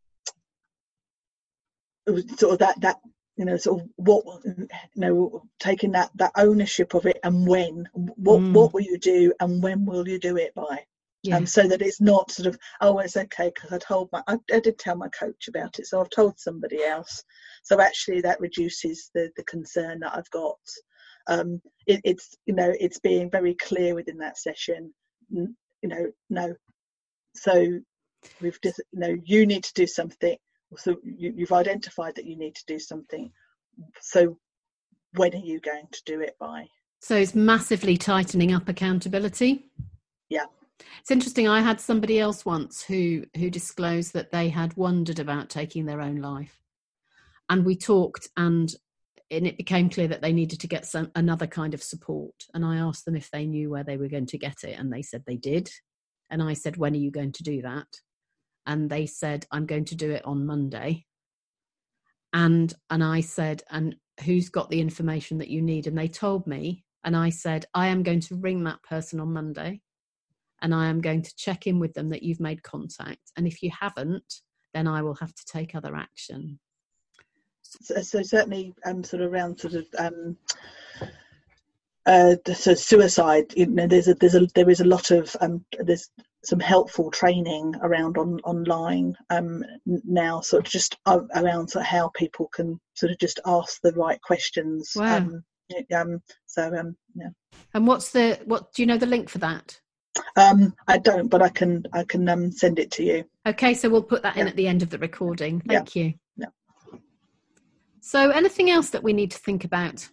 sort of that that you know sort of what you know taking that that ownership of it, and when what Mm. what will you do and when will you do it by. Yeah. Um, so that it's not sort of, oh, it's okay because I told my I, I did tell my coach about it, so I've told somebody else. So actually that reduces the the concern that I've got. Um, it, it's you know it's being very clear within that session. You know, no. So we've just you know you need to do something. So you, you've identified that you need to do something. So when are you going to do it by? So it's massively tightening up accountability. Yeah. It's interesting. I had somebody else once who who disclosed that they had wondered about taking their own life, and we talked, and and it became clear that they needed to get some another kind of support. And I asked them if they knew where they were going to get it, and they said they did. And I said, when are you going to do that? And they said, I'm going to do it on Monday. And and I said, and who's got the information that you need? And they told me, and I said, I am going to ring that person on Monday, and I am going to check in with them that you've made contact. And if you haven't, then I will have to take other action. So, so certainly um, sort of around sort of um, uh, so suicide, you know, there's a there's a there is a lot of um, there's some helpful training around on online um, now, sort of just around sort of how people can sort of just ask the right questions. Wow. Um, um, so um, yeah. And what's the what? Do you know the link for that? Um, I don't, but I can I can um, send it to you. Okay, so we'll put that in Yeah. at the end of the recording. Thank yeah. you. Yeah. So, anything else that we need to think about?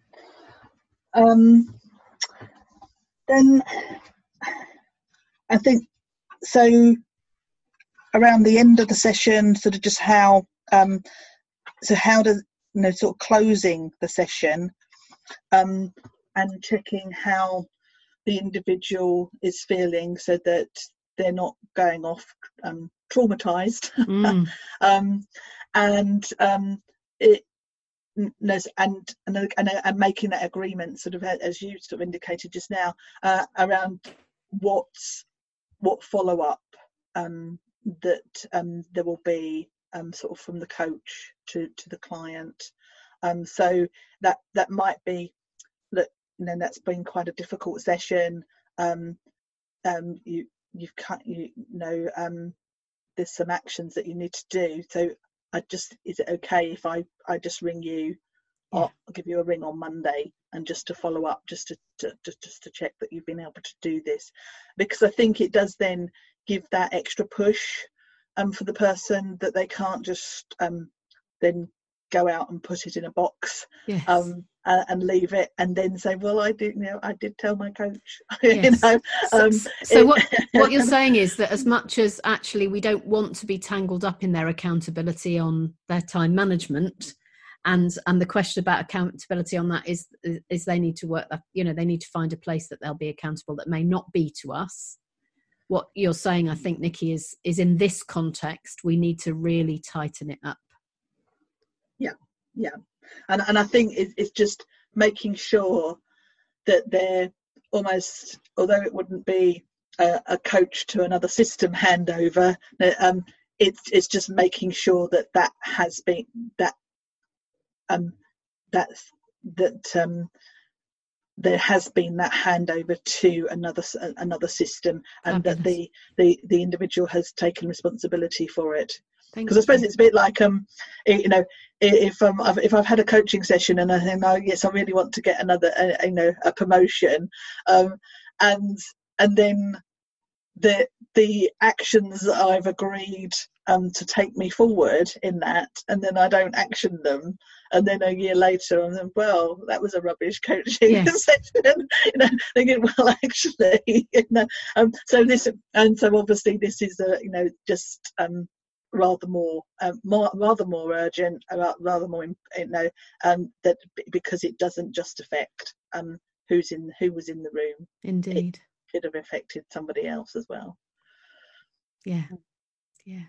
Um, then I think so. Around the end of the session, sort of just how um, so how does you know sort of closing the session um, and checking how the individual is feeling, so that they're not going off um, traumatized, Mm. um, and um, it and and, and and making that agreement, sort of as you sort of indicated just now, uh, around what what follow up um, that um, there will be um, sort of from the coach to to the client. Um, so that that might be that you know that's been quite a difficult session. Um, um, you you've cut you, you know um, there's some actions that you need to do. So I just is it okay if I I just ring you? Yeah. I'll, I'll give you a ring on Monday, and just to follow up, just to, to, to just to check that you've been able to do this, because I think it does then give that extra push um, for the person, that they can't just um, then go out and put it in a box Yes. um, and, and leave it, and then say, well, I did, you know, I did tell my coach. Yes. you know, so um, so it, what what you're saying is that as much as actually we don't want to be tangled up in their accountability on their time management, and and the question about accountability on that is is they need to work that, you know, they need to find a place that they'll be accountable that may not be to us. What you're saying, I think, Nikki, is is in this context we need to really tighten it up. Yeah, yeah, and and I think it, it's just making sure that they're almost, although it wouldn't be a, a coach to another system handover, um, it's it's just making sure that that has been that um that's that um there has been that handover to another another system, and Fabulous. that the the the individual has taken responsibility for it. Thank Because I suppose you. it's a bit like um you know if um I've, if I've had a coaching session and I think, oh yes, I really want to get another uh, you know a promotion, um and and then the the actions that I've agreed um to take me forward in that, and then I don't action them, and then a year later I'm like, well, that was a rubbish coaching Yes. session, you know, thinking, well, actually, you know, um so this and so obviously this is a you know just um rather more, um, more rather more urgent, rather more, you know, um, that because it doesn't just affect um, who's in who was in the room. Indeed, it could have affected somebody else as well. Yeah, yeah.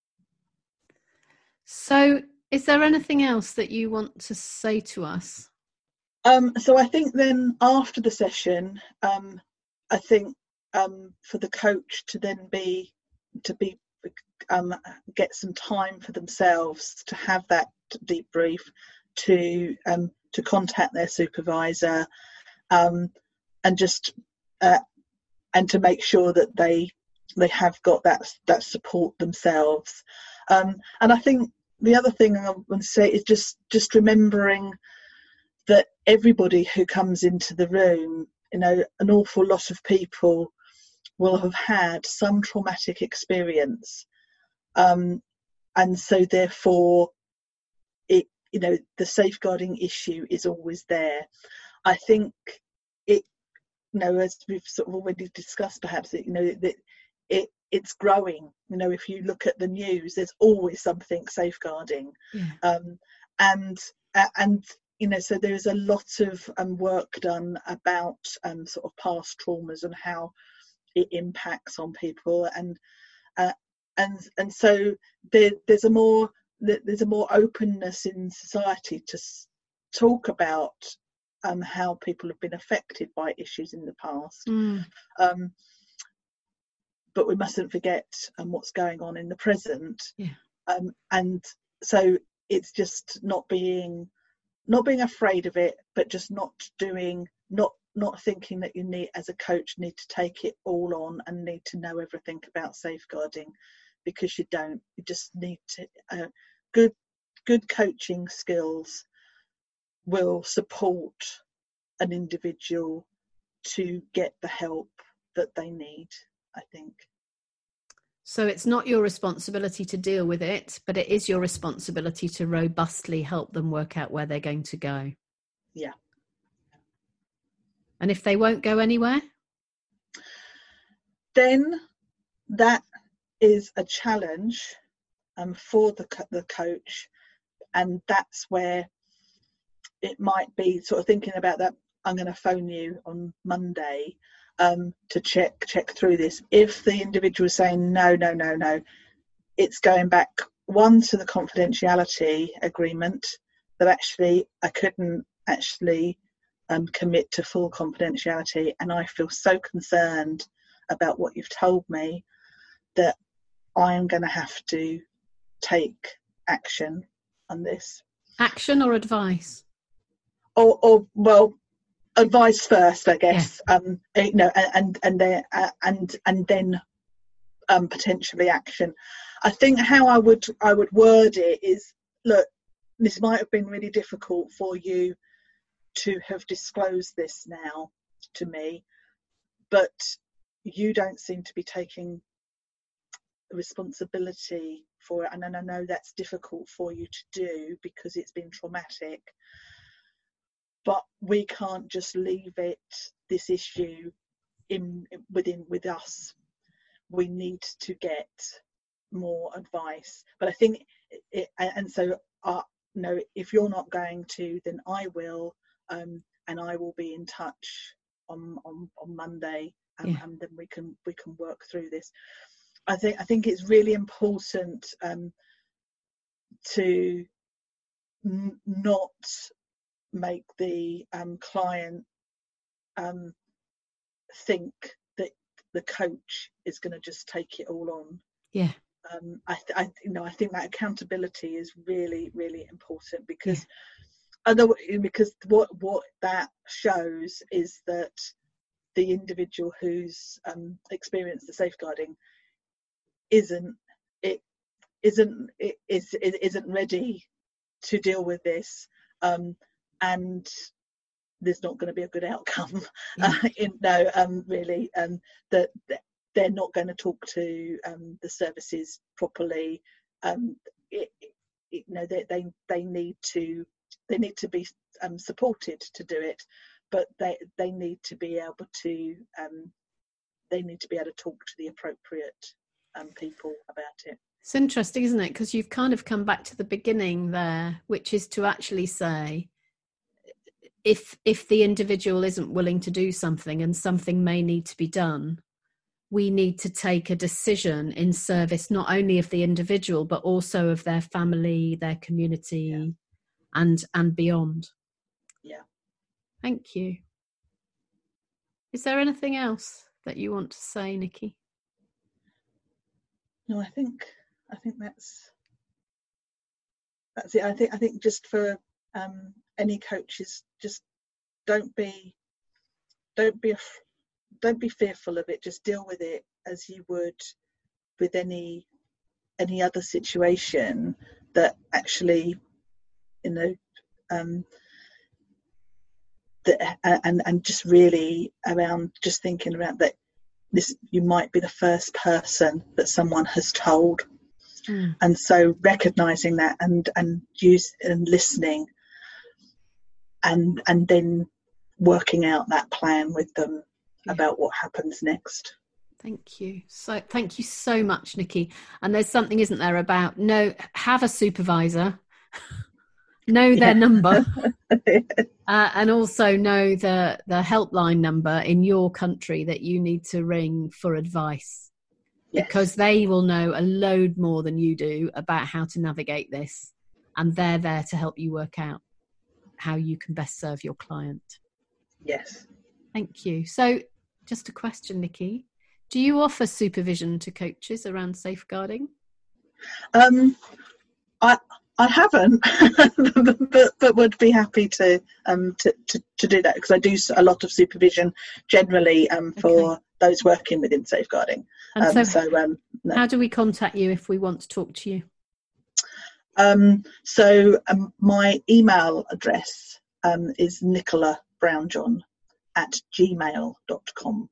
So, is there anything else that you want to say to us? Um, so I think then after the session, um, I think um, for the coach to then be to be um, get some time for themselves to have that deep brief, to um, to contact their supervisor, um, and just uh, and to make sure that they they have got that that support themselves. Um, and I think the other thing I want to say is just just remembering that everybody who comes into the room, you know, an awful lot of people will have had some traumatic experience, um, and so therefore, it you know the safeguarding issue is always there. I think it, you know, as we've sort of already discussed, perhaps it, you know, that it it's growing. You know, if you look at the news, there's always something safeguarding, Yeah. um, and uh, and. You know, so there's a lot of um, work done about um, sort of past traumas and how it impacts on people, and uh, and and so there, there's a more there's a more openness in society to s- talk about um, how people have been affected by issues in the past. Mm. Um, but we mustn't forget um, what's going on in the present, Yeah. um, and so it's just not being. not being afraid of it, but just not doing, not not thinking that you need, as a coach, need to take it all on and need to know everything about safeguarding, because you don't. You just need to. Uh, good good coaching skills will support an individual to get the help that they need, I think. So it's not your responsibility to deal with it, but it is your responsibility to robustly help them work out where they're going to go. Yeah. And if they won't go anywhere? Then that is a challenge um, for the, the coach. And that's where it might be sort of thinking about that. I'm going to phone you on Monday um, to check check through this. If the individual is saying no, no, no, no, it's going back one to the confidentiality agreement, that actually I couldn't actually um, commit to full confidentiality, and I feel so concerned about what you've told me that I am going to have to take action on this. Action or advice? Or, or well, advice first, I guess. Yeah. Um, you know, and and then uh, and and then um, potentially action. I think how I would I would word it is: look, this might have been really difficult for you to have disclosed this now to me, but you don't seem to be taking responsibility for it, and I know that's difficult for you to do because it's been traumatic. But we can't just leave it, this issue, in within with us. We need to get more advice. But I think, it, and so, uh, no, if you're not going to, then I will, um, and I will be in touch on on, on Monday, um, yeah. and then we can we can work through this. I think I think it's really important um, to n- not make the um, client um, think that the coach is going to just take it all on. Yeah. Um, I, th- I, you know, I think that accountability is really, really important, because, yeah. other, because what what that shows is that the individual who's um, experienced the safeguarding isn't it isn't it, is it isn't ready to deal with this, um, and there's not going to be a good outcome. Yeah. Uh, in, no, um, really, um, that, that they're not going to talk to um, the services properly. Um, it, it, you know, they, they they need to they need to be um, supported to do it, but they they need to be able to um, they need to be able to talk to the appropriate um, people about it. It's interesting, isn't it? Because you've kind of come back to the beginning there, which is to actually say, if if the individual isn't willing to do something and something may need to be done, we need to take a decision in service not only of the individual but also of their family, their community, yeah. and and beyond. Yeah. Thank you. Is there anything else that you want to say, Nikki? No, I think I think that's that's it. I think I think just for um, any coaches, just don't be don't be don't be fearful of it. Just deal with it as you would with any any other situation that actually, you know, um, that and and just really around just thinking around that. This, you might be the first person that someone has told, mm. and so recognizing that and and use and listening, and and then working out that plan with them yeah. about what happens next. Thank you. So thank you so much, Nikki. And there's something, isn't there, about no have a supervisor, know their yeah. number. Uh, and also know the, the helpline number in your country that you need to ring for advice. Yes. Because they will know a load more than you do about how to navigate this. And they're there to help you work out how you can best serve your client. Yes. Thank you. So just a question, Nikki. Do you offer supervision to coaches around safeguarding? Um, I... I haven't, but but would be happy to um to, to, to do that because I do a lot of supervision generally um for okay. those working within safeguarding. And um, so, so um, no. How do we contact you if we want to talk to you? Um, so um, my email address um is nicola brownjohn at gmail dot com.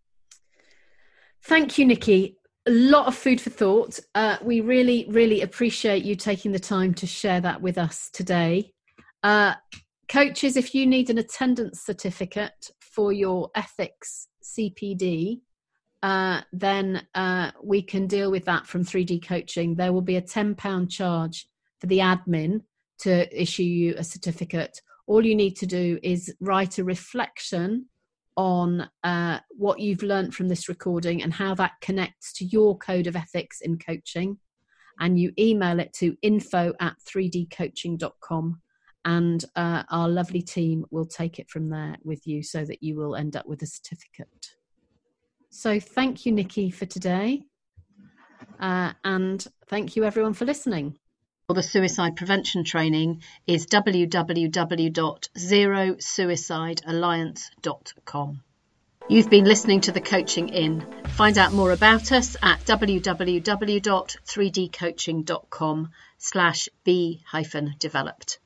Thank you, Nikki. A lot of food for thought. Uh, we really, really appreciate you taking the time to share that with us today. Uh, coaches, if you need an attendance certificate for your ethics C P D, uh, then uh, we can deal with that from three D Coaching. There will be a ten pounds charge for the admin to issue you a certificate. All you need to do is write a reflection on uh, what you've learned from this recording and how that connects to your code of ethics in coaching. And you email it to info at three d coaching dot com and uh, our lovely team will take it from there with you so that you will end up with a certificate. So thank you, Nikki, for today. Uh, and thank you everyone for listening. The suicide prevention training is w w w dot zero suicide alliance dot com. You've been listening to The Coaching In. Find out more about us at w w w dot three d coaching dot com slash b hyphen developed.